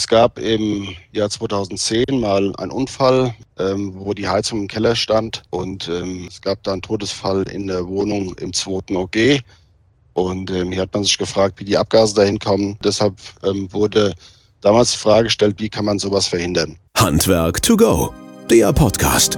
Es gab im Jahr 2010 mal einen Unfall, wo die Heizung im Keller stand und es gab da einen Todesfall in der Wohnung im 2. OG. Und hier hat man sich gefragt, wie die Abgase dahin kommen. Deshalb wurde damals die Frage gestellt, wie kann man sowas verhindern? Handwerk to go, der Podcast.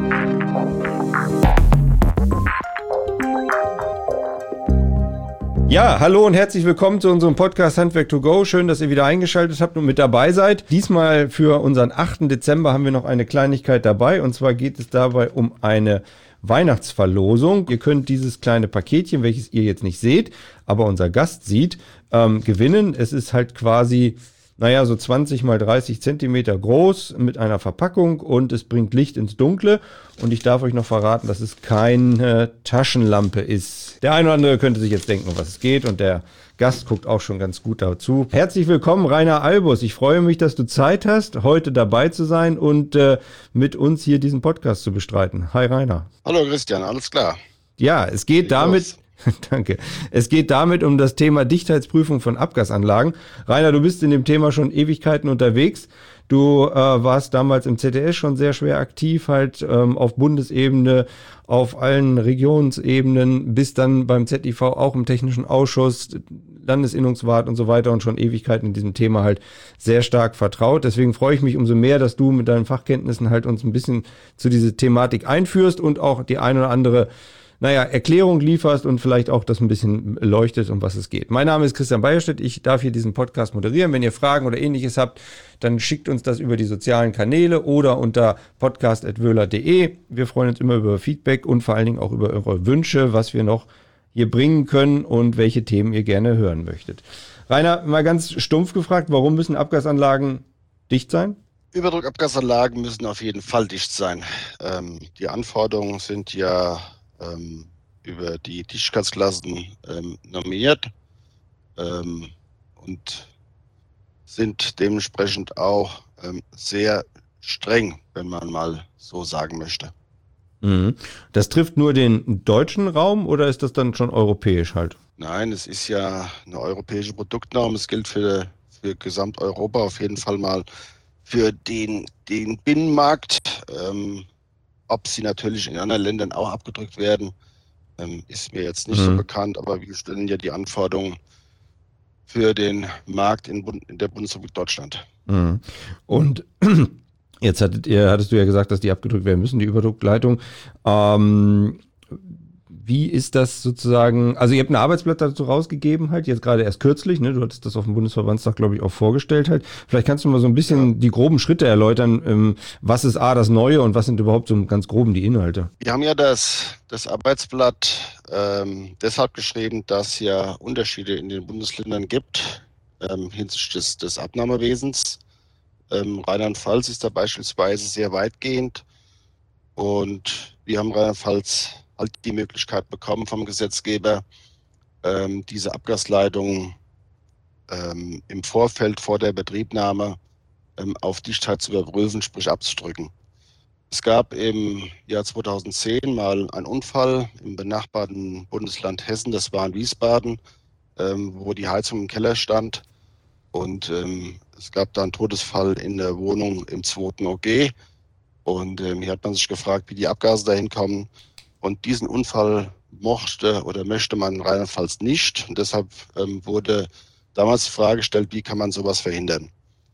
Ja, hallo und herzlich willkommen zu unserem Podcast Handwerk to go. Schön, dass ihr wieder eingeschaltet habt und mit dabei seid. Diesmal für unseren 8. Dezember haben wir noch eine Kleinigkeit dabei. Und zwar geht es dabei um eine Weihnachtsverlosung. Ihr könnt dieses kleine Paketchen, welches ihr jetzt nicht seht, aber unser Gast sieht, gewinnen. Es ist halt quasi, so 20 mal 30 Zentimeter groß mit einer Verpackung und es bringt Licht ins Dunkle. Und ich darf euch noch verraten, dass es keine Taschenlampe ist. Der eine oder andere könnte sich jetzt denken, um was es geht, und der Gast guckt auch schon ganz gut dazu. Herzlich willkommen, Rainer Albus. Ich freue mich, dass du Zeit hast, heute dabei zu sein und mit uns hier diesen Podcast zu bestreiten. Hi Rainer. Hallo Christian, alles klar? Ja, es geht damit... Danke. Es geht damit um das Thema Dichtheitsprüfung von Abgasanlagen. Rainer, du bist in dem Thema schon Ewigkeiten unterwegs. Du warst damals im ZDS schon sehr schwer aktiv, halt auf Bundesebene, auf allen Regionsebenen, bist dann beim ZIV auch im Technischen Ausschuss, Landesinnungswart und so weiter und schon Ewigkeiten in diesem Thema halt sehr stark vertraut. Deswegen freue ich mich umso mehr, dass du mit deinen Fachkenntnissen halt uns ein bisschen zu dieser Thematik einführst und auch die ein oder andere Erklärung lieferst und vielleicht auch das ein bisschen leuchtet, um was es geht. Mein Name ist Christian Beierstedt, ich darf hier diesen Podcast moderieren. Wenn ihr Fragen oder Ähnliches habt, dann schickt uns das über die sozialen Kanäle oder unter podcast@wöhler.de. Wir freuen uns immer über Feedback und vor allen Dingen auch über eure Wünsche, was wir noch hier bringen können und welche Themen ihr gerne hören möchtet. Rainer, mal ganz stumpf gefragt, warum müssen Abgasanlagen dicht sein? Überdruckabgasanlagen müssen auf jeden Fall dicht sein. Die Anforderungen sind ja über die Dichtigkeitsklassen normiert und sind dementsprechend auch sehr streng, wenn man mal so sagen möchte. Das trifft nur den deutschen Raum oder ist das dann schon europäisch halt? Nein, es ist ja eine europäische Produktnorm. Es gilt für Gesamteuropa auf jeden Fall mal für den Binnenmarkt. Ob sie natürlich in anderen Ländern auch abgedrückt werden, ist mir jetzt nicht so bekannt, aber wir stellen ja die Anforderungen für den Markt in der Bundesrepublik Deutschland. Und jetzt hattest du ja gesagt, dass die abgedrückt werden müssen, die Überdruckleitung. Wie ist das sozusagen, also ihr habt ein Arbeitsblatt dazu rausgegeben halt, jetzt gerade erst kürzlich, ne? Du hattest das auf dem Bundesverbandstag, glaube ich, auch vorgestellt halt. Vielleicht kannst du mal so ein bisschen die groben Schritte erläutern, was ist das Neue und was sind überhaupt so ganz groben die Inhalte? Wir haben ja das Arbeitsblatt deshalb geschrieben, dass es ja Unterschiede in den Bundesländern gibt hinsichtlich des Abnahmewesens. Rheinland-Pfalz ist da beispielsweise sehr weitgehend und wir haben Rheinland-Pfalz halt die Möglichkeit bekommen vom Gesetzgeber, diese Abgasleitung im Vorfeld vor der Betriebnahme auf Dichtheit zu überprüfen, sprich abzudrücken. Es gab im Jahr 2010 mal einen Unfall im benachbarten Bundesland Hessen, das war in Wiesbaden, wo die Heizung im Keller stand und es gab da einen Todesfall in der Wohnung im 2. OG und hier hat man sich gefragt, wie die Abgase dahin kommen. Und diesen Unfall möchte man in Rheinland-Pfalz nicht. Und deshalb wurde damals die Frage gestellt, wie kann man sowas verhindern?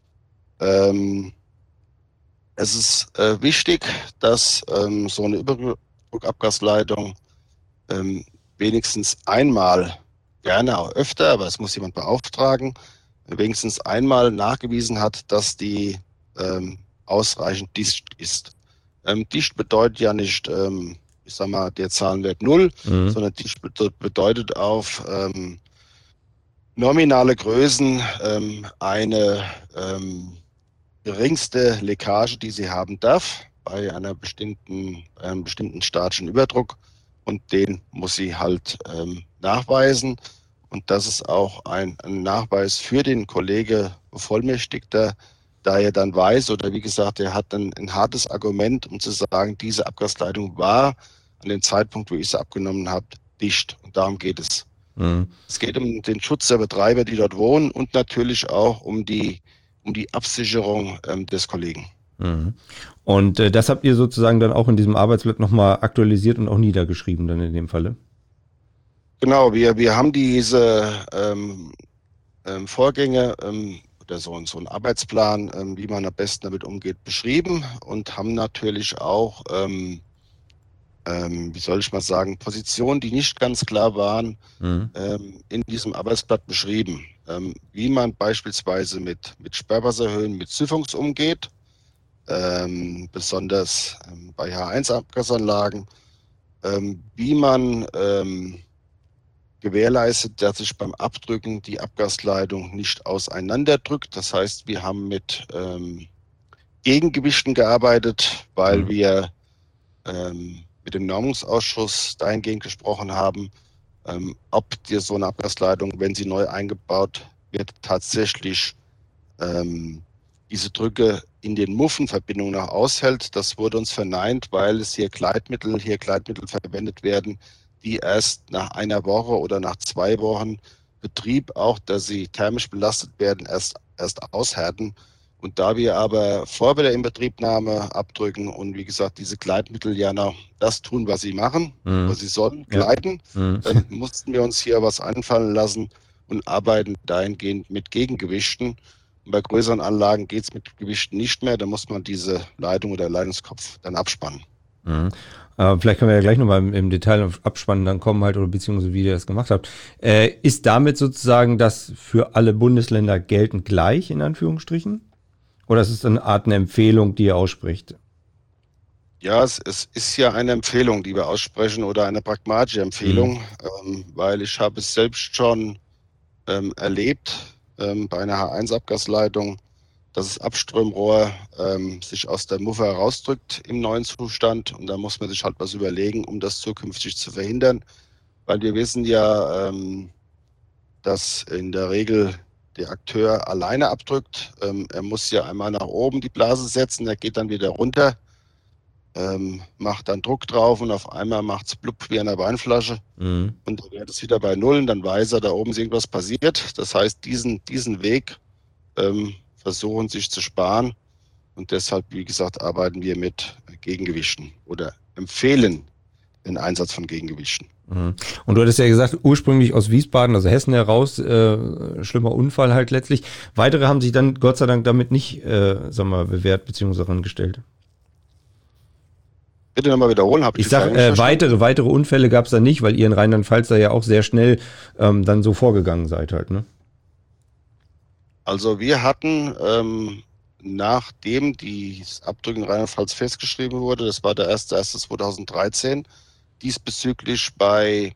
Es ist wichtig, dass so eine Überdruckabgasleitung wenigstens einmal, gerne auch öfter, aber es muss jemand beauftragen, wenigstens einmal nachgewiesen hat, dass die ausreichend dicht ist. Dicht bedeutet ja nicht der Zahlenwert 0, sondern die bedeutet auf nominale Größen eine geringste Leckage, die sie haben darf, bei einem bestimmten statischen Überdruck, und den muss sie halt nachweisen. Und das ist auch ein Nachweis für den Kollege Bevollmächtigter, da er dann weiß, oder wie gesagt, er hat dann ein hartes Argument, um zu sagen, diese Abgasleitung war an dem Zeitpunkt, wo ich sie abgenommen habe, dicht. Und darum geht es. Es geht um den Schutz der Betreiber, die dort wohnen, und natürlich auch um die um die Absicherung des Kollegen. Mhm. Und das habt ihr sozusagen dann auch in diesem Arbeitsblatt nochmal aktualisiert und auch niedergeschrieben dann in dem Falle? Genau, wir haben diese Vorgänge oder so einen Arbeitsplan, wie man am besten damit umgeht, beschrieben und haben natürlich auch, wie soll ich mal sagen, Positionen, die nicht ganz klar waren, in diesem Arbeitsblatt beschrieben. Wie man beispielsweise mit Sperrwasserhöhen, mit Siphons umgeht, besonders bei H1-Abgasanlagen, wie man gewährleistet, dass sich beim Abdrücken die Abgasleitung nicht auseinanderdrückt. Das heißt, wir haben mit Gegengewichten gearbeitet, weil wir mit dem Normungsausschuss dahingehend gesprochen haben, ob dir so eine Abgasleitung, wenn sie neu eingebaut wird, tatsächlich diese Drücke in den Muffenverbindungen noch aushält. Das wurde uns verneint, weil es hier Gleitmittel verwendet werden, die erst nach einer Woche oder nach 2 Wochen Betrieb, auch dass sie thermisch belastet werden, erst aushärten. Und da wir aber vor der Inbetriebnahme abdrücken und wie gesagt, diese Gleitmittel ja noch das tun, was sie machen, was sie sollen, gleiten, dann mussten wir uns hier was einfallen lassen und arbeiten dahingehend mit Gegengewichten. Und bei größeren Anlagen geht es mit Gewichten nicht mehr, da muss man diese Leitung oder Leitungskopf dann abspannen. Vielleicht können wir ja gleich nochmal im Detail auf Abspannen dann kommen halt oder beziehungsweise wie ihr das gemacht habt. Ist damit sozusagen das für alle Bundesländer geltend gleich, in Anführungsstrichen? Oder ist es eine Art eine Empfehlung, die ihr ausspricht? Ja, es ist ja eine Empfehlung, die wir aussprechen oder eine pragmatische Empfehlung, weil ich habe es selbst schon erlebt bei einer H1-Abgasleitung, dass das Abströmrohr sich aus der Muffe herausdrückt im neuen Zustand und da muss man sich halt was überlegen, um das zukünftig zu verhindern, weil wir wissen ja, dass in der Regel der Akteur alleine abdrückt. Er muss ja einmal nach oben die Blase setzen, er geht dann wieder runter, macht dann Druck drauf und auf einmal macht es blub wie an der Weinflasche und dann wird es wieder bei Null und dann weiß er, da oben ist irgendwas passiert. Das heißt, diesen Weg versuchen sich zu sparen und deshalb, wie gesagt, arbeiten wir mit Gegengewichten oder empfehlen den Einsatz von Gegengewichten. Und du hattest ja gesagt, ursprünglich aus Wiesbaden, also Hessen heraus, schlimmer Unfall halt letztlich. Weitere haben sich dann Gott sei Dank damit nicht, bewährt bzw. herangestellt. Bitte nochmal wiederholen. Ich sage, weitere Unfälle gab es da nicht, weil ihr in Rheinland-Pfalz da ja auch sehr schnell dann so vorgegangen seid halt, ne? Also wir hatten, nachdem das Abdrücken in Rheinland-Pfalz festgeschrieben wurde, das war der 1.1.2013, diesbezüglich bei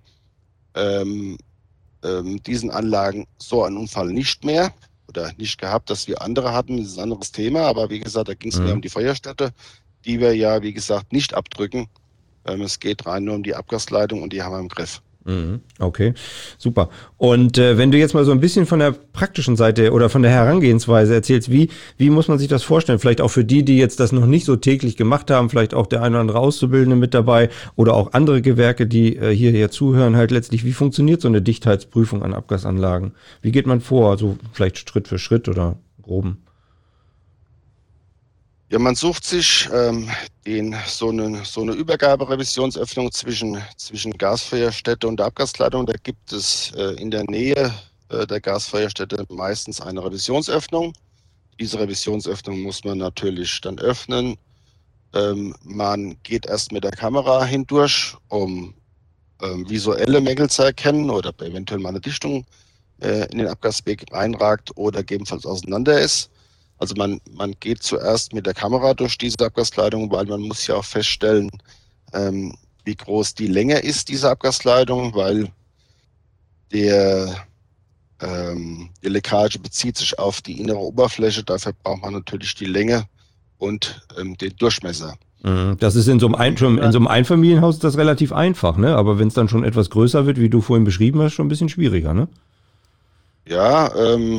diesen Anlagen so einen Unfall nicht mehr oder nicht gehabt, dass wir andere hatten. Das ist ein anderes Thema, aber wie gesagt, da ging es mehr um die Feuerstätte, die wir ja, wie gesagt, nicht abdrücken. Es geht rein nur um die Abgasleitung und die haben wir im Griff. Okay, super. Und wenn du jetzt mal so ein bisschen von der praktischen Seite oder von der Herangehensweise erzählst, wie muss man sich das vorstellen? Vielleicht auch für die jetzt das noch nicht so täglich gemacht haben, vielleicht auch der eine oder andere Auszubildende mit dabei oder auch andere Gewerke, die hier zuhören, halt letztlich, wie funktioniert so eine Dichtheitsprüfung an Abgasanlagen? Wie geht man vor? Also vielleicht Schritt für Schritt oder groben? Ja, man sucht sich so eine Übergaberevisionsöffnung zwischen Gasfeuerstätte und der Abgasleitung. Da gibt es in der Nähe der Gasfeuerstätte meistens eine Revisionsöffnung. Diese Revisionsöffnung muss man natürlich dann öffnen. Man geht erst mit der Kamera hindurch, um visuelle Mängel zu erkennen oder eventuell mal eine Dichtung in den Abgasweg reinragt oder gegebenenfalls auseinander ist. Also man geht zuerst mit der Kamera durch diese Abgasleitung, weil man muss ja auch feststellen, wie groß die Länge ist dieser Abgasleitung, weil die Leckage bezieht sich auf die innere Oberfläche. Dafür braucht man natürlich die Länge und den Durchmesser. Das ist in so einem Einfamilienhaus ist das relativ einfach, ne? Aber wenn es dann schon etwas größer wird, wie du vorhin beschrieben hast, schon ein bisschen schwieriger, ne? Ja,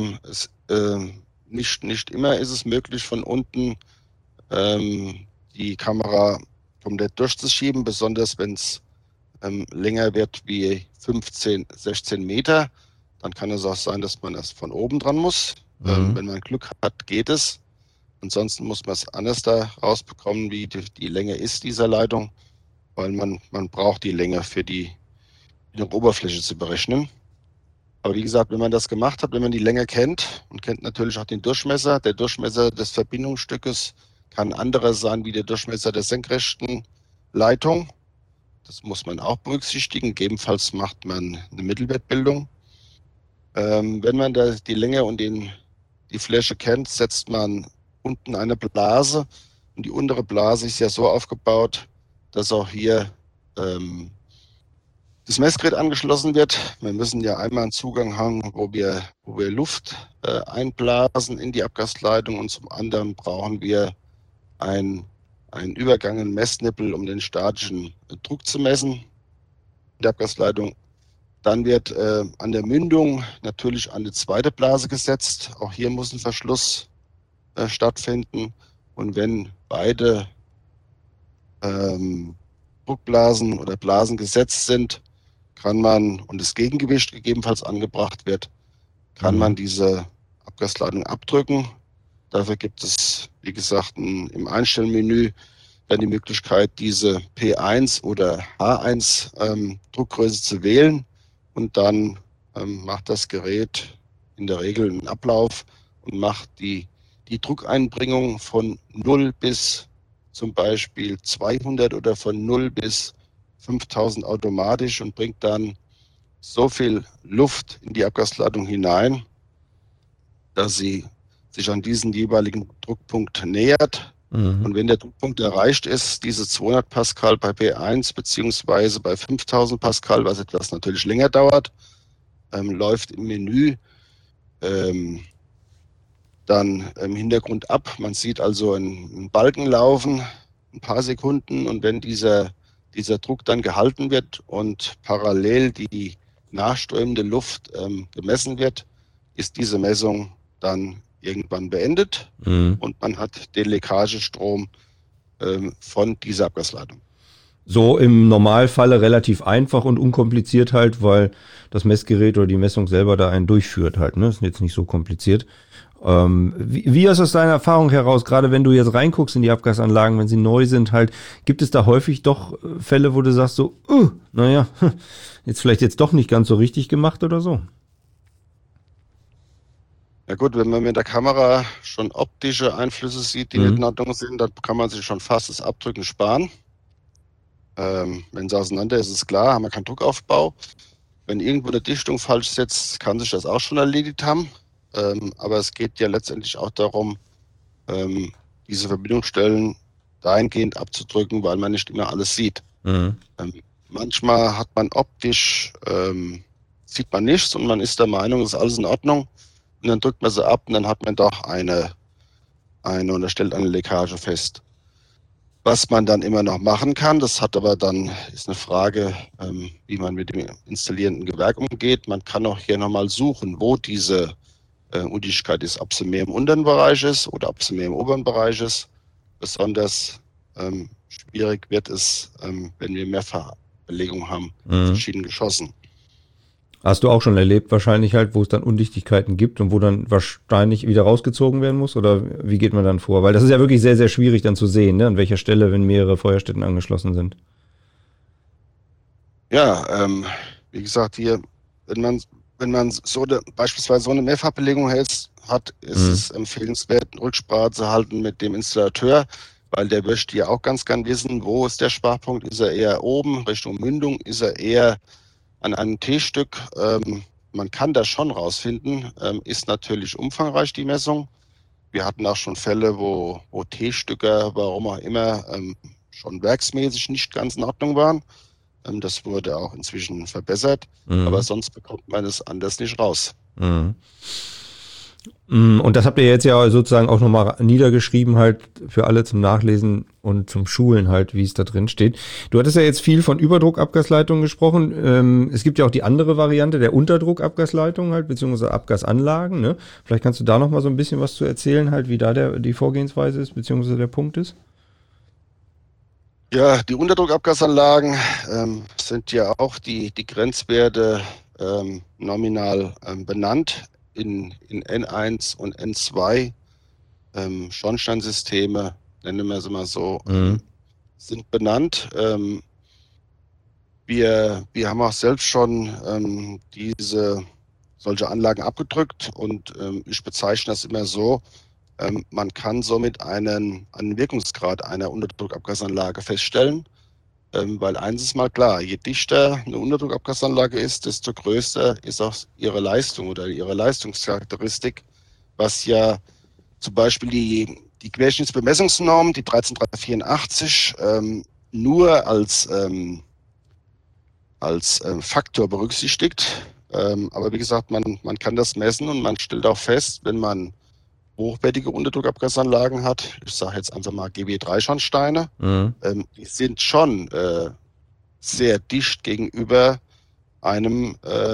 nicht immer ist es möglich, von unten die Kamera komplett durchzuschieben, besonders wenn es länger wird wie 15, 16 Meter. Dann kann es auch sein, dass man erst von oben dran muss. Wenn man Glück hat, geht es. Ansonsten muss man es anders da rausbekommen, wie die Länge ist dieser Leitung, weil man braucht die Länge für die Oberfläche zu berechnen. Aber wie gesagt, wenn man das gemacht hat, wenn man die Länge kennt und kennt natürlich auch den Durchmesser, der Durchmesser des Verbindungsstückes kann anderer sein wie der Durchmesser der senkrechten Leitung. Das muss man auch berücksichtigen. Gegebenenfalls macht man eine Mittelwertbildung. Wenn man die Länge und die Fläche kennt, setzt man unten eine Blase. Und die untere Blase ist ja so aufgebaut, dass auch hier das Messgerät angeschlossen wird. Wir müssen ja einmal einen Zugang haben, wo wir Luft einblasen in die Abgasleitung, und zum anderen brauchen wir einen Übergang, einen Messnippel, um den statischen Druck zu messen in der Abgasleitung. Dann wird an der Mündung natürlich eine zweite Blase gesetzt. Auch hier muss ein Verschluss stattfinden. Und wenn beide Druckblasen oder Blasen gesetzt sind, kann man, und das Gegengewicht gegebenenfalls angebracht wird, kann man diese Abgasleitung abdrücken. Dafür gibt es, wie gesagt, im Einstellmenü dann die Möglichkeit, diese P1 oder H1 Druckgröße zu wählen. Und dann macht das Gerät in der Regel einen Ablauf und macht die Druckeinbringung von 0 bis zum Beispiel 200 oder von 0 bis 5000 automatisch und bringt dann so viel Luft in die Abgasleitung hinein, dass sie sich an diesen jeweiligen Druckpunkt nähert. Und wenn der Druckpunkt erreicht ist, diese 200 Pascal bei P1 beziehungsweise bei 5000 Pascal, was etwas natürlich länger dauert, läuft im Menü dann im Hintergrund ab. Man sieht also einen Balken laufen, ein paar Sekunden, und wenn dieser Druck dann gehalten wird und parallel die nachströmende Luft gemessen wird, ist diese Messung dann irgendwann beendet und man hat den Leckagestrom von dieser Abgasleitung. So im Normalfalle relativ einfach und unkompliziert halt, weil das Messgerät oder die Messung selber da einen durchführt halt, ne? Ist jetzt nicht so kompliziert. Wie ist aus deiner Erfahrung heraus, gerade wenn du jetzt reinguckst in die Abgasanlagen, wenn sie neu sind halt, gibt es da häufig doch Fälle, wo du sagst so, naja, jetzt doch nicht ganz so richtig gemacht oder so? Ja gut, wenn man mit der Kamera schon optische Einflüsse sieht, die nicht in Ordnung sind, dann kann man sich schon fast das Abdrücken sparen. Wenn es auseinander ist, ist klar, haben wir keinen Druckaufbau. Wenn irgendwo eine Dichtung falsch sitzt, kann sich das auch schon erledigt haben. Aber es geht ja letztendlich auch darum, diese Verbindungsstellen dahingehend abzudrücken, weil man nicht immer alles sieht. Manchmal hat man optisch, sieht man nichts und man ist der Meinung, es ist alles in Ordnung. Und dann drückt man sie ab und dann hat man doch eine und er stellt eine Leckage fest. Was man dann immer noch machen kann, das hat aber dann, ist eine Frage, wie man mit dem installierenden Gewerk umgeht. Man kann auch hier nochmal suchen, wo diese Undichtigkeit ist, ob sie mehr im unteren Bereich ist oder ob sie mehr im oberen Bereich ist. Besonders schwierig wird es, wenn wir Mehrfachbelegung haben, verschiedenen Geschossen. Hast du auch schon erlebt wahrscheinlich halt, wo es dann Undichtigkeiten gibt und wo dann wahrscheinlich wieder rausgezogen werden muss? Oder wie geht man dann vor? Weil das ist ja wirklich sehr, sehr schwierig dann zu sehen, ne? An welcher Stelle, wenn mehrere Feuerstätten angeschlossen sind. Ja, wie gesagt, hier, wenn man beispielsweise so eine Mehrfachbelegung hat, ist es empfehlenswert, Rücksprache zu halten mit dem Installateur, weil der möchte ja auch ganz gern wissen, wo ist der Schwachpunkt? Ist er eher oben Richtung Mündung? Ist er eher an einem T-Stück? Man kann das schon rausfinden, ist natürlich umfangreich die Messung. Wir hatten auch schon Fälle, wo T-Stücke, warum auch immer, schon werksmäßig nicht ganz in Ordnung waren. Das wurde auch inzwischen verbessert, aber sonst bekommt man es anders nicht raus. Und das habt ihr jetzt ja sozusagen auch nochmal niedergeschrieben halt für alle zum Nachlesen und zum Schulen halt, wie es da drin steht. Du hattest ja jetzt viel von Überdruckabgasleitungen gesprochen. Es gibt ja auch die andere Variante der Unterdruckabgasleitung halt, beziehungsweise Abgasanlagen, ne? Vielleicht kannst du da nochmal so ein bisschen was zu erzählen halt, wie da die Vorgehensweise ist, beziehungsweise der Punkt ist. Ja, die Unterdruckabgasanlagen sind ja auch die Grenzwerte nominal benannt. in N1 und N2 Schornsteinsysteme, nennen wir sie mal so, sind benannt. Wir haben auch selbst schon solche Anlagen abgedrückt und ich bezeichne das immer so, man kann somit einen Wirkungsgrad einer Unterdruckabgasanlage feststellen, weil eins ist mal klar, je dichter eine Unterdruckabgasanlage ist, desto größer ist auch ihre Leistung oder ihre Leistungscharakteristik, was ja zum Beispiel die Querschnittsbemessungsnorm, die 13384, nur als Faktor berücksichtigt. Aber wie gesagt, man kann das messen und man stellt auch fest, wenn man hochwertige Unterdruckabgasanlagen hat, ich sage jetzt einfach mal GW3-Schornsteine, die sind schon sehr dicht gegenüber einem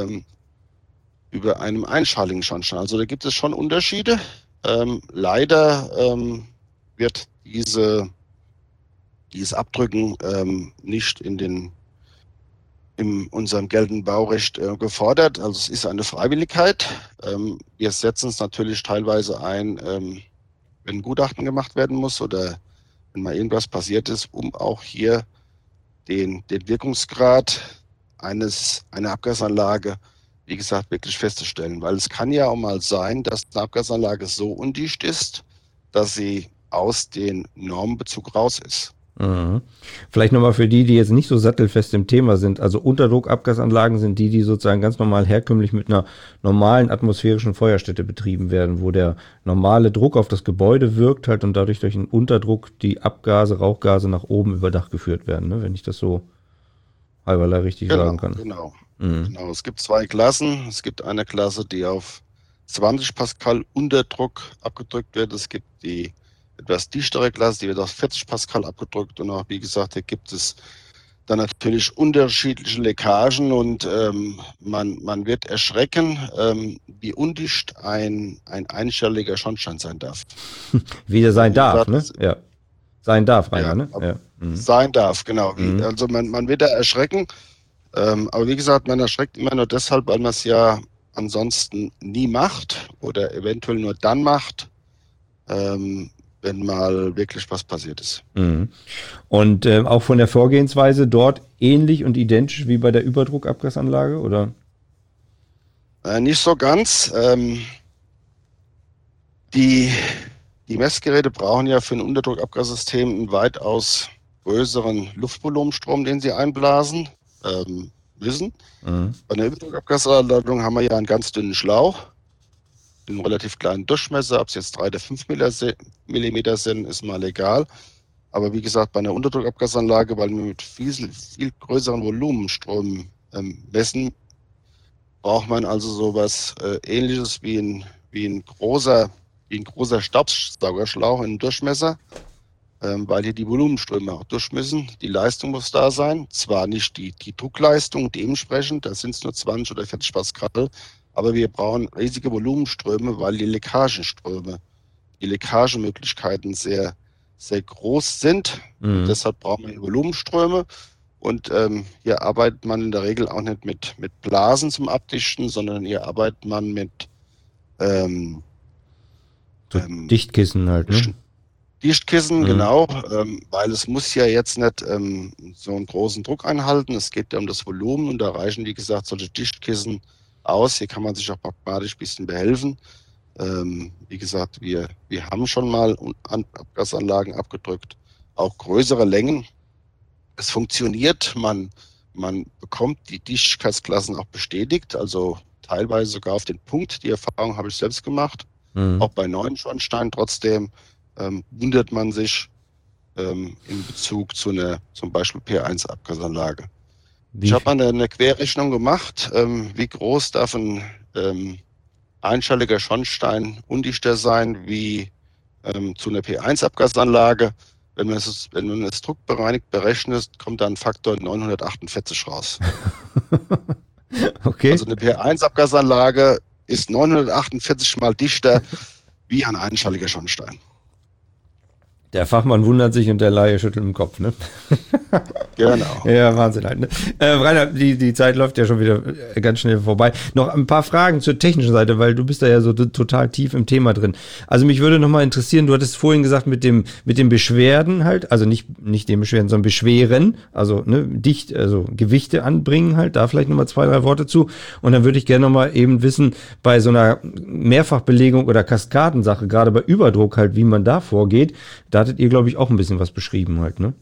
einschaligen Schornstein. Also da gibt es schon Unterschiede. Leider wird dieses Abdrücken nicht in unserem geltenden Baurecht gefordert. Also es ist eine Freiwilligkeit. Wir setzen es natürlich teilweise ein, wenn ein Gutachten gemacht werden muss oder wenn mal irgendwas passiert ist, um auch hier den Wirkungsgrad einer Abgasanlage, wie gesagt, wirklich festzustellen. Weil es kann ja auch mal sein, dass eine Abgasanlage so undicht ist, dass sie aus dem Normenbezug raus ist. Mhm. Vielleicht nochmal für die jetzt nicht so sattelfest im Thema sind. Also Unterdruckabgasanlagen sind die sozusagen ganz normal herkömmlich mit einer normalen atmosphärischen Feuerstätte betrieben werden, wo der normale Druck auf das Gebäude wirkt halt und dadurch durch einen Unterdruck die Abgase, Rauchgase nach oben über Dach geführt werden, ne? Wenn ich das so halberlei richtig sagen kann. Genau. Es gibt zwei Klassen. Es gibt eine Klasse, die auf 20 Pascal Unterdruck abgedrückt wird. Es gibt die etwas dichtere Klasse, die wird auf 40 Pascal abgedrückt und auch, wie gesagt, da gibt es dann natürlich unterschiedliche Leckagen und man wird erschrecken, wie undicht ein einstelliger Schornstein sein darf. Wie der sein darf, ne? Ja. Sein darf, Rainer, ne? Ja. Sein darf, genau. Also man wird da erschrecken, aber wie gesagt, man erschreckt immer nur deshalb, weil man es ja ansonsten nie macht oder eventuell nur dann macht, wenn mal wirklich was passiert ist. Und auch von der Vorgehensweise dort ähnlich und identisch wie bei der Überdruckabgasanlage, oder? Nicht so ganz. Die Messgeräte brauchen ja für ein Unterdruckabgassystem einen weitaus größeren Luftvolumenstrom, den sie einblasen müssen. Bei einer Überdruckabgasanlage haben wir ja einen ganz dünnen Schlauch, einen relativ kleinen Durchmesser, ob es jetzt 3 oder 5 Millimeter sind, ist mal egal. Aber wie gesagt, bei einer Unterdruckabgasanlage, weil wir mit viel größeren Volumenströmen messen, braucht man also sowas Ähnliches wie ein großer Staubsaugerschlauch in Durchmesser, weil hier die Volumenströme auch durch müssen. Die Leistung muss da sein. Zwar nicht die Druckleistung dementsprechend, da sind es nur 20 oder 40 Pascal, aber wir brauchen riesige Volumenströme, weil die Leckagemöglichkeiten sehr, sehr groß sind. Und deshalb brauchen wir Volumenströme. Und hier arbeitet man in der Regel auch nicht mit Blasen zum Abdichten, sondern hier arbeitet man mit Dichtkissen halt, ne? Dichtkissen, genau, weil es muss ja jetzt nicht so einen großen Druck einhalten. Es geht ja um das Volumen und da reichen, wie gesagt, solche Dichtkissen aus. Hier kann man sich auch pragmatisch ein bisschen behelfen. Wie gesagt, wir haben schon mal Abgasanlagen abgedrückt, auch größere Längen. Es funktioniert, man bekommt die Dichtigkeitsklassen auch bestätigt, also teilweise sogar auf den Punkt. Die Erfahrung habe ich selbst gemacht, auch bei neuen Schornsteinen. Trotzdem wundert man sich in Bezug zu einer zum Beispiel P1-Abgasanlage. Ich habe mal eine Querrechnung gemacht, wie groß darf ein einstelliger Schornstein undichter sein wie zu einer P1-Abgasanlage. Wenn man es druckbereinigt berechnet, kommt da ein Faktor 948 raus. Okay. Also eine P1-Abgasanlage ist 948 mal dichter wie ein einstelliger Schornstein. Der Fachmann wundert sich und der Laie schüttelt im Kopf, ne? Genau. Ja, Wahnsinn halt, ne? Rainer, die Zeit läuft ja schon wieder ganz schnell vorbei. Noch ein paar Fragen zur technischen Seite, weil du bist da ja so total tief im Thema drin. Also mich würde nochmal interessieren, du hattest vorhin gesagt mit dem Beschwerden halt, also nicht dem Beschwerden, sondern Beschweren, also ne, also Gewichte anbringen halt, da vielleicht nochmal 2, 3 Worte zu. Und dann würde ich gerne nochmal eben wissen, bei so einer Mehrfachbelegung oder Kaskadensache, gerade bei Überdruck halt, wie man da vorgeht. Da hattet ihr, glaube ich, auch ein bisschen was beschrieben halt, ne?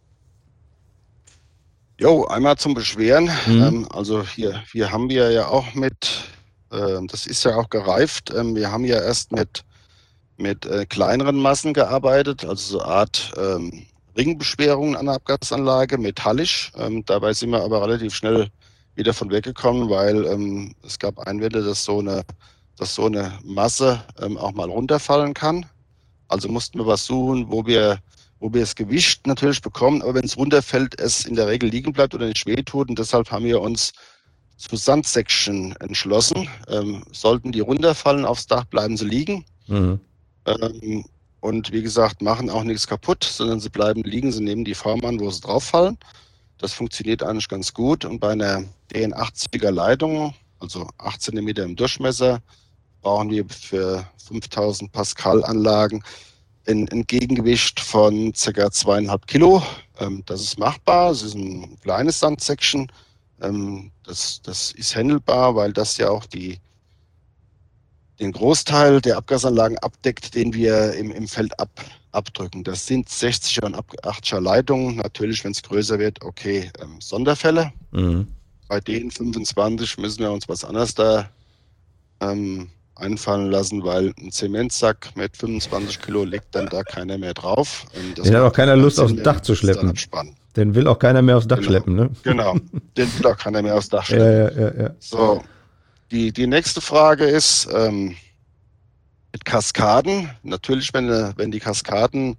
Jo, einmal zum Beschweren. Mhm. Also hier haben wir ja auch das ist ja auch gereift. Wir haben ja erst mit kleineren Massen gearbeitet, also so eine Art Ringbeschwerungen an der Abgasanlage, metallisch. Dabei sind wir aber relativ schnell wieder von weggekommen, weil es gab Einwände, dass so eine Masse auch mal runterfallen kann. Also mussten wir was suchen, wo wir das Gewicht natürlich bekommen, aber wenn es runterfällt, es in der Regel liegen bleibt oder nicht wehtut. Und deshalb haben wir uns zu Sandsäckchen entschlossen. Sollten die runterfallen aufs Dach, bleiben sie liegen. Mhm. Und wie gesagt, machen auch nichts kaputt, sondern sie bleiben liegen, sie nehmen die Form an, wo sie drauf fallen. Das funktioniert eigentlich ganz gut. Und bei einer DN80er Leitung, also 8 Zentimeter im Durchmesser, brauchen wir für 5000 Pascal Anlagen ein Gegengewicht von ca. 2,5 Kilo. Das ist machbar. Es ist ein kleines Sandsäckchen. Das ist handelbar, weil das ja auch den Großteil der Abgasanlagen abdeckt, den wir im Feld abdrücken. Das sind 60er und 80er Leitungen. Natürlich, wenn es größer wird, okay, Sonderfälle. Mhm. Bei den 25 müssen wir uns was anderes da einfallen lassen, weil ein Zementsack mit 25 Kilo legt dann da keiner mehr drauf. Den hat auch keiner Lust aufs Dach zu schleppen. Den will auch keiner mehr aufs Dach schleppen, ne? Genau, den will auch keiner mehr aufs Dach schleppen. Ja. So, die nächste Frage ist mit Kaskaden. Natürlich, wenn die Kaskaden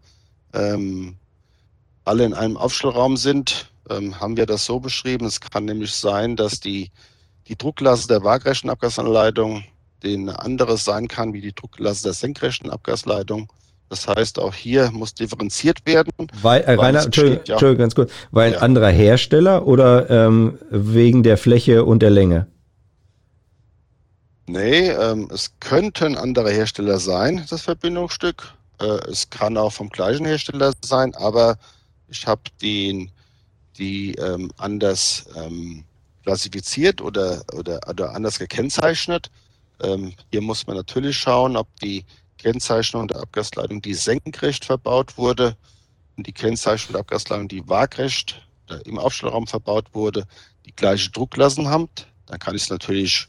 alle in einem Aufstellraum sind, haben wir das so beschrieben. Es kann nämlich sein, dass die Drucklasse der waagrechten Abgasanleitung eine andere sein kann wie die Drucklasse der senkrechten Abgasleitung. Das heißt, auch hier muss differenziert werden. Rainer, Entschuldigung, ganz kurz. Weil anderer Hersteller oder wegen der Fläche und der Länge? Nee, es könnten andere Hersteller sein, das Verbindungsstück. Es kann auch vom gleichen Hersteller sein, aber ich habe die anders klassifiziert oder anders gekennzeichnet. Hier muss man natürlich schauen, ob die Kennzeichnung der Abgasleitung, die senkrecht verbaut wurde, und die Kennzeichnung der Abgasleitung, die waagrecht im Aufstellraum verbaut wurde, die gleiche Drucklassen haben. Dann kann ich es natürlich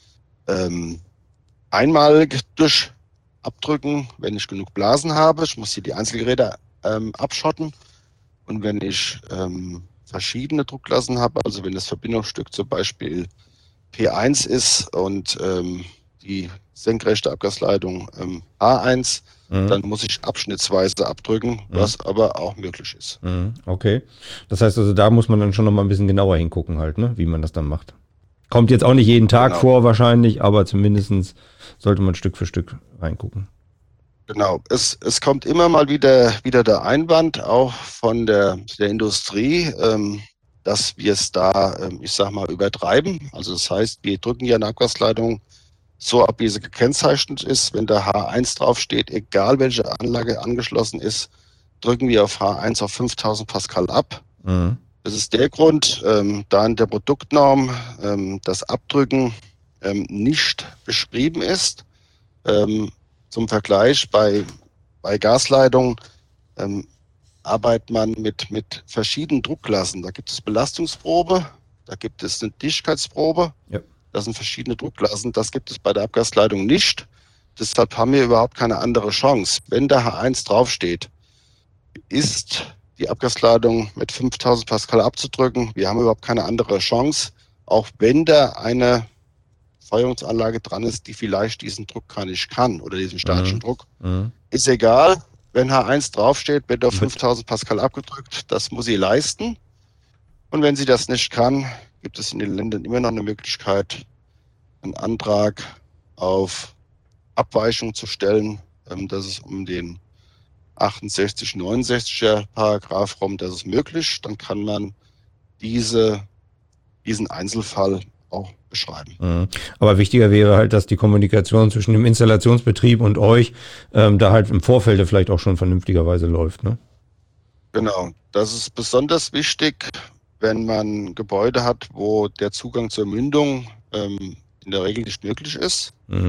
einmal durch abdrücken, wenn ich genug Blasen habe. Ich muss hier die Einzelgeräte abschotten. Und wenn ich verschiedene Drucklassen habe, also wenn das Verbindungsstück zum Beispiel P1 ist und die senkrechte Abgasleitung A1, dann muss ich abschnittsweise abdrücken, was aber auch möglich ist. Okay. Das heißt also, da muss man dann schon noch mal ein bisschen genauer hingucken halt, ne, wie man das dann macht. Kommt jetzt auch nicht jeden Tag vor wahrscheinlich, aber zumindest sollte man Stück für Stück reingucken. Genau, es kommt immer mal wieder der Einwand, auch von der Industrie, dass wir es da, ich sag mal, übertreiben. Also das heißt, wir drücken ja eine Abgasleitung so ab, wie sie gekennzeichnet ist. Wenn da H1 draufsteht, egal welche Anlage angeschlossen ist, drücken wir auf H1 auf 5000 Pascal ab. Mhm. Das ist der Grund, da in der Produktnorm das Abdrücken nicht beschrieben ist. Zum Vergleich, bei Gasleitungen arbeitet man mit verschiedenen Druckklassen. Da gibt es Belastungsprobe, da gibt es eine Dichtigkeitsprobe. Ja. Das sind verschiedene Druckklassen. Das gibt es bei der Abgasleitung nicht. Deshalb haben wir überhaupt keine andere Chance. Wenn da H1 draufsteht, ist die Abgasleitung mit 5000 Pascal abzudrücken. Wir haben überhaupt keine andere Chance, auch wenn da eine Feuerungsanlage dran ist, die vielleicht diesen Druck gar nicht kann oder diesen statischen Druck. Ist egal, wenn H1 draufsteht, wird auf 5000 Pascal abgedrückt, das muss sie leisten. Und wenn sie das nicht kann, gibt es in den Ländern immer noch eine Möglichkeit, einen Antrag auf Abweichung zu stellen, dass es um den 68, 69er Paragraph rum, das ist möglich. Dann kann man diesen Einzelfall auch beschreiben. Aber wichtiger wäre halt, dass die Kommunikation zwischen dem Installationsbetrieb und euch da halt im Vorfeld vielleicht auch schon vernünftigerweise läuft, ne? Genau, das ist besonders wichtig, wenn man Gebäude hat, wo der Zugang zur Mündung in der Regel nicht möglich ist.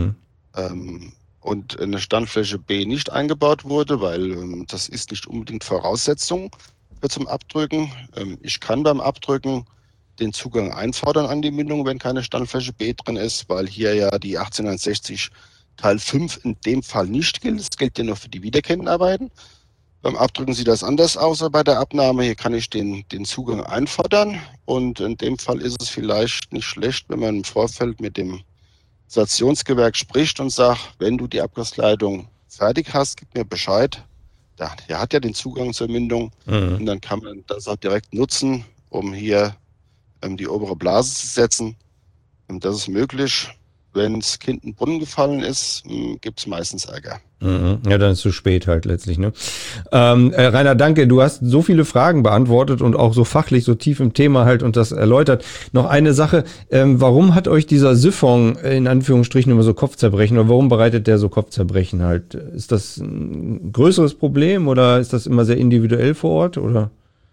Und eine Standfläche B nicht eingebaut wurde, weil das ist nicht unbedingt Voraussetzung zum Abdrücken. Ich kann beim Abdrücken den Zugang einfordern an die Mündung, wenn keine Standfläche B drin ist, weil hier ja die 18160 Teil 5 in dem Fall nicht gilt. Es gilt ja nur für die wiederkehrenden Arbeiten. Beim Abdrücken sieht das anders aus als bei der Abnahme. Hier kann ich den Zugang einfordern und in dem Fall ist es vielleicht nicht schlecht, wenn man im Vorfeld mit dem Installationsgewerk spricht und sagt, wenn du die Abgasleitung fertig hast, gib mir Bescheid. Der hat ja den Zugang zur Mündung und dann kann man das auch direkt nutzen, um hier die obere Blase zu setzen. Und das ist möglich. Wenn das Kind in den Brunnen gefallen ist, gibt es meistens Ärger. Ja, dann ist es zu spät halt letztlich, ne? Rainer, danke. Du hast so viele Fragen beantwortet und auch so fachlich, so tief im Thema halt und das erläutert. Noch eine Sache. Warum hat euch dieser Siphon in Anführungsstrichen immer so Kopfzerbrechen oder warum bereitet der so Kopfzerbrechen halt? Ist das ein größeres Problem oder ist das immer sehr individuell vor Ort oder?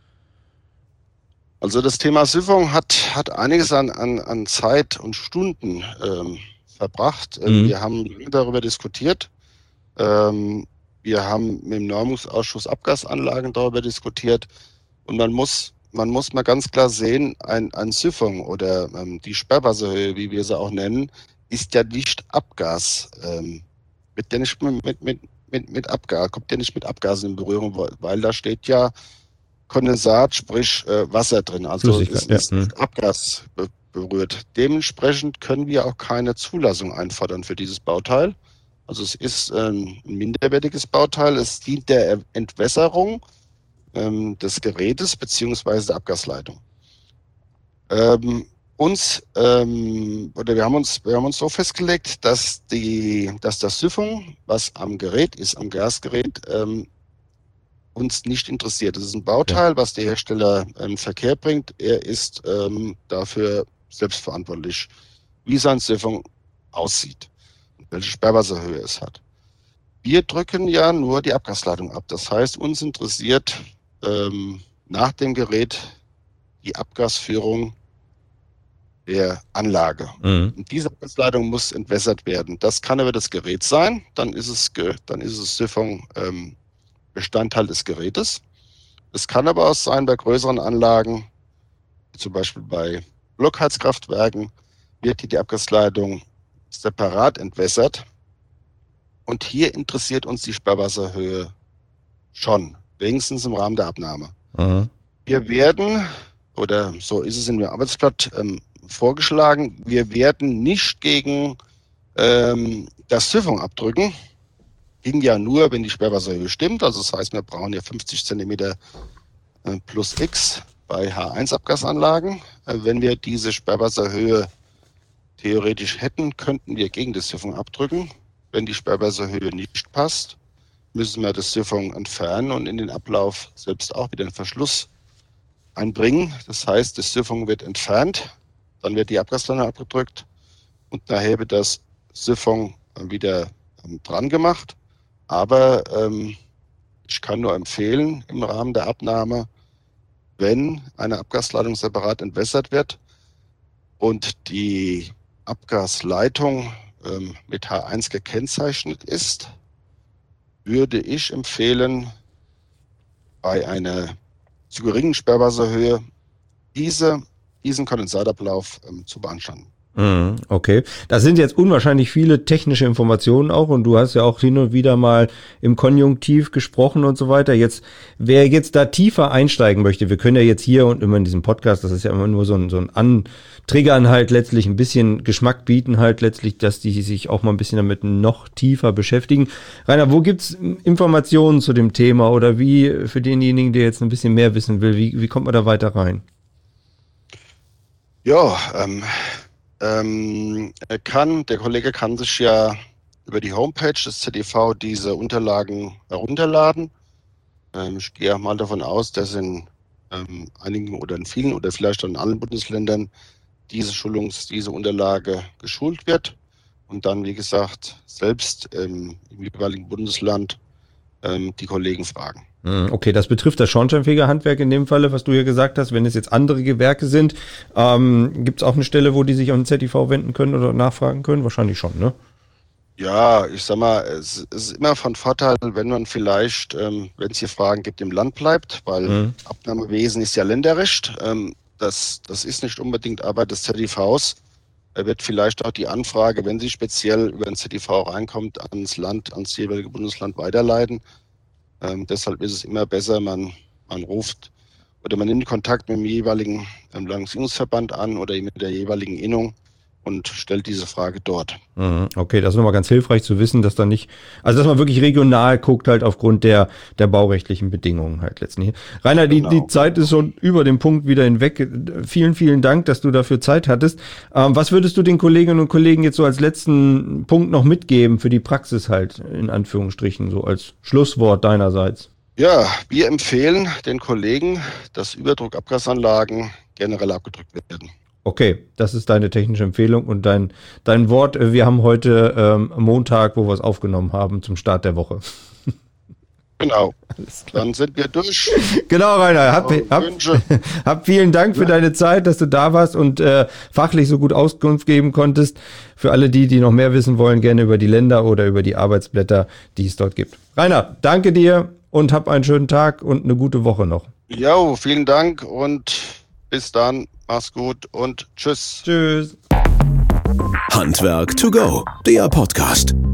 Also das Thema Siphon hat einiges an Zeit und Stunden verbracht. Wir haben darüber diskutiert. Wir haben mit dem Normungsausschuss Abgasanlagen darüber diskutiert. Und man muss mal ganz klar sehen, ein Siphon oder die Sperrwasserhöhe, wie wir sie auch nennen, ist ja nicht Abgas. Wird ja nicht mit Abgas, kommt ja nicht mit Abgasen in Berührung, weil da steht ja Kondensat, sprich Wasser drin. Also es ist nicht Abgas berührt. Dementsprechend können wir auch keine Zulassung einfordern für dieses Bauteil. Also es ist ein minderwertiges Bauteil. Es dient der Entwässerung des Gerätes bzw. der Abgasleitung. Wir haben uns so festgelegt, dass das Siphon, was am Gerät ist, am Gasgerät, uns nicht interessiert. Das ist ein Bauteil, was der Hersteller in Verkehr bringt. Er ist dafür selbstverantwortlich, wie sein Siphon aussieht und welche Sperrwasserhöhe es hat. Wir drücken ja nur die Abgasleitung ab. Das heißt, uns interessiert nach dem Gerät die Abgasführung der Anlage. Und diese Abgasleitung muss entwässert werden. Das kann aber das Gerät sein. Dann ist es Siphon Bestandteil des Gerätes. Es kann aber auch sein bei größeren Anlagen, zum Beispiel bei Blockheizkraftwerken, wird die Abgasleitung separat entwässert. Und hier interessiert uns die Sperrwasserhöhe schon, wenigstens im Rahmen der Abnahme. Wir werden, oder so ist es in dem Arbeitsblatt vorgeschlagen, wir werden nicht gegen das Siphon abdrücken. Ging ja nur, wenn die Sperrwasserhöhe stimmt. Also das heißt, wir brauchen ja 50 cm plus X bei H1-Abgasanlagen. Wenn wir diese Sperrwasserhöhe theoretisch hätten, könnten wir gegen das Siphon abdrücken. Wenn die Sperrwasserhöhe nicht passt, müssen wir das Siphon entfernen und in den Ablauf selbst auch wieder einen Verschluss einbringen. Das heißt, das Siphon wird entfernt, dann wird die Abgasleitung abgedrückt und nachher wird das Siphon wieder dran gemacht. Aber ich kann nur empfehlen, im Rahmen der Abnahme, wenn eine Abgasleitung separat entwässert wird und die Abgasleitung mit H1 gekennzeichnet ist, würde ich empfehlen, bei einer zu geringen Sperrwasserhöhe diesen Kondensatablauf zu beanstanden. Okay, das sind jetzt unwahrscheinlich viele technische Informationen auch und du hast ja auch hin und wieder mal im Konjunktiv gesprochen und so weiter. Jetzt, wer jetzt da tiefer einsteigen möchte, wir können ja jetzt hier und immer in diesem Podcast, das ist ja immer nur so ein Antriggern halt letztlich, ein bisschen Geschmack bieten halt letztlich, dass die sich auch mal ein bisschen damit noch tiefer beschäftigen. Rainer, wo gibt's Informationen zu dem Thema oder wie für denjenigen, der jetzt ein bisschen mehr wissen will, wie kommt man da weiter rein? Ja, der Kollege kann sich ja über die Homepage des ZDV diese Unterlagen herunterladen. Ich gehe auch mal davon aus, dass in einigen oder in vielen oder vielleicht auch in allen Bundesländern diese Unterlage geschult wird und dann, wie gesagt, selbst im jeweiligen Bundesland die Kollegen fragen. Okay, das betrifft das Schornsteinfegerhandwerk in dem Falle, was du ja gesagt hast. Wenn es jetzt andere Gewerke sind, gibt es auch eine Stelle, wo die sich an den ZIV wenden können oder nachfragen können? Wahrscheinlich schon, ne? Ja, ich sag mal, es ist immer von Vorteil, wenn man vielleicht, wenn es hier Fragen gibt, im Land bleibt, weil Abnahmewesen ist ja Länderrecht. Das ist nicht unbedingt Arbeit des ZIVs. Er wird vielleicht auch die Anfrage, wenn sie speziell über den ZIV reinkommt, ans jeweilige Bundesland weiterleiten. Deshalb ist es immer besser, man ruft oder man nimmt Kontakt mit dem jeweiligen Landesinnungsverband an oder mit der jeweiligen Innung und stellt diese Frage dort. Okay, das ist nochmal ganz hilfreich zu wissen, dass dass man wirklich regional guckt, halt aufgrund der baurechtlichen Bedingungen halt letztendlich. Rainer, Genau. Die Zeit ist schon über den Punkt wieder hinweg. Vielen, vielen Dank, dass du dafür Zeit hattest. Was würdest du den Kolleginnen und Kollegen jetzt so als letzten Punkt noch mitgeben für die Praxis halt, in Anführungsstrichen, so als Schlusswort deinerseits? Ja, wir empfehlen den Kollegen, dass Überdruckabgasanlagen generell abgedrückt werden. Okay, das ist deine technische Empfehlung und dein Wort. Wir haben heute Montag, wo wir es aufgenommen haben, zum Start der Woche. Genau, dann sind wir durch. Genau, Rainer. Hab vielen Dank für deine Zeit, dass du da warst und fachlich so gut Auskunft geben konntest. Für alle die noch mehr wissen wollen, gerne über die Länder oder über die Arbeitsblätter, die es dort gibt. Rainer, danke dir und hab einen schönen Tag und eine gute Woche noch. Jo, vielen Dank und bis dann. Mach's gut und tschüss. Tschüss. Handwerk to go, der Podcast.